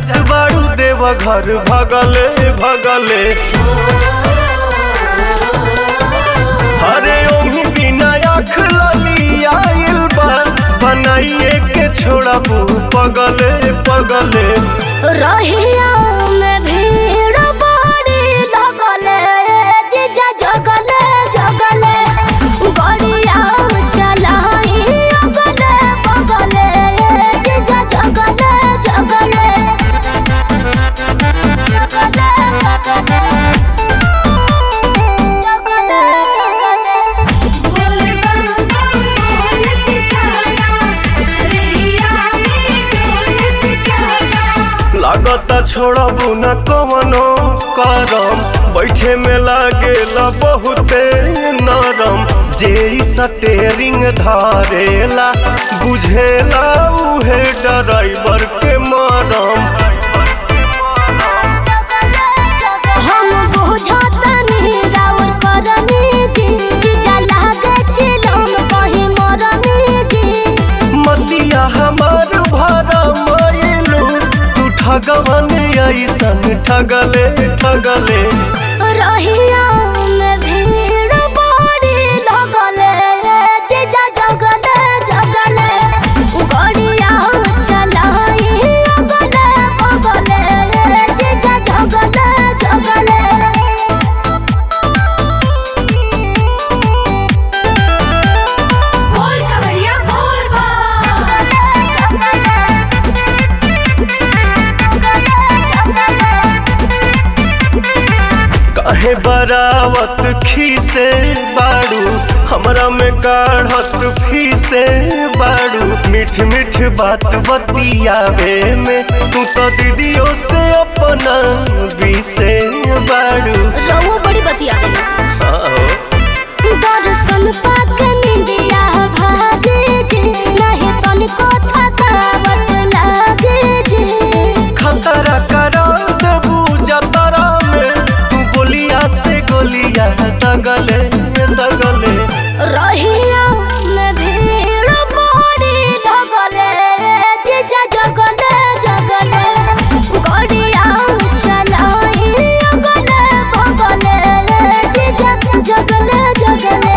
जात बाड़ू देव घर भगले भगले। अरे ओही बिना आँख लली आइल बा बनाइए के छोड़ा पगले पगले। रहिया में भीड़ बड़ी लगले जीजा जगले जगले गड़िया चलाई अगले बगले जीजा जगले जगले जगले जगले लागता छोड़बू न कवनो करम बैठे में लागेला बहुते नरम। जे स्टेरिंग धारेला बुझेला उहे ड्राइवर के मरम। हम बुझतनी राउर करनी जी जीजा लागे चिलम कहीं मरनी जी। मतिया हमार भरा मायलू तू ठगवन ऐसन ठगले ठगले। रहिया में भीड़ बड़ी लगले जीजा जगले जगले गड़िया चलाई अगले बगले जीजा जगले जगले। बोल कवरिया बोल बा काहे बरावत खीसे बाड़ू हमरा में काढ़त फीसे बाड़ू। मीठ मीठ बात बतियावे में तू तो दीदियों से अपना बीसे बाड़ू। रहुआ बड़ी बतिया गई दर्शन पाक निंदिया भागे जी नहीं तनिको थकावट लागे जी। खतरा करा देबू जतरा में तू बोलिया से गोलिया दगले दगले। रहिया में भीड़ बड़ी लगले जीजा जगले जगले गड़िया चलाई अगले बगले जीजा जगले जगले।